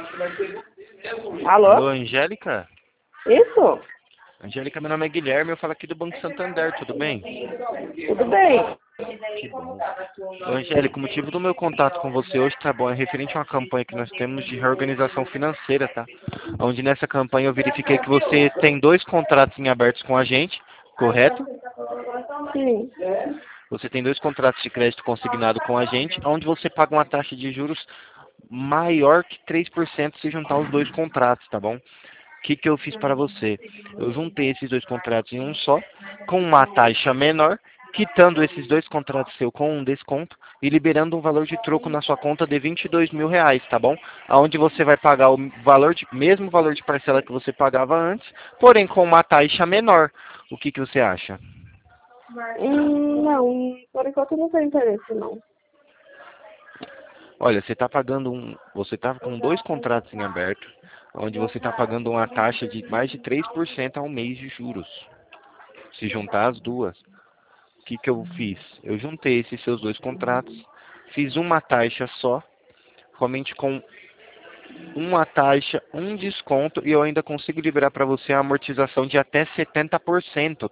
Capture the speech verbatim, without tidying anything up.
Alô? Alô, Angélica? Isso? Angélica, meu nome é Guilherme, eu falo aqui do Banco Santander, tudo bem? Tudo bem? Que bom. Ô, Angélica, o motivo do meu contato com você hoje, tá bom, é referente a uma campanha que nós temos de reorganização financeira, tá? Onde nessa campanha eu verifiquei que você tem dois contratos em abertos com a gente, correto? Sim. Você tem dois contratos de crédito consignado com a gente, onde você paga uma taxa de juros maior que três por cento se juntar os dois contratos, tá bom? O que, que eu fiz para você? Eu juntei esses dois contratos em um só, com uma taxa menor, quitando esses dois contratos seu com um desconto e liberando um valor de troco na sua conta de vinte e dois mil reais, tá bom? Onde você vai pagar o valor de, mesmo valor de parcela que você pagava antes, porém com uma taxa menor. O que, que você acha? Hum, não, por enquanto eu não tenho interesse, não. Olha, você está pagando um, você está com dois contratos em aberto, onde você está pagando uma taxa de mais de três por cento ao mês de juros. Se juntar as duas, o que, que eu fiz? Eu juntei esses seus dois contratos, fiz uma taxa só, somente com uma taxa, um desconto, e eu ainda consigo liberar para você a amortização de até setenta por cento.